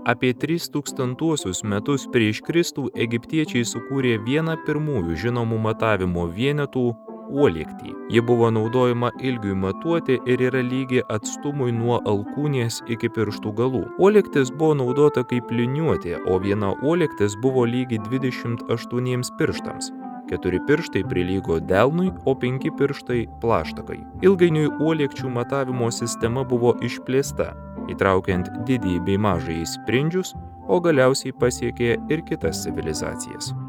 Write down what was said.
Apie 3000 metus prieš Kristų egiptiečiai sukūrė vieną pirmųjų žinomų matavimo vienetų – uolektį. Ji buvo naudojama ilgiui matuoti ir yra lygi atstumui nuo alkūnės iki pirštų galų. Uolektis buvo naudota kaip liniuotė, o viena uolektis buvo lygi 28 pirštams. 4 pirštai prilygo delnui, o 5 pirštai plaštakai. Ilgainiui uolekčių matavimo sistema buvo išplėsta, įtraukiant didįjį bei mažąjį sprindžius, o galiausiai pasiekė ir kitas civilizacijas.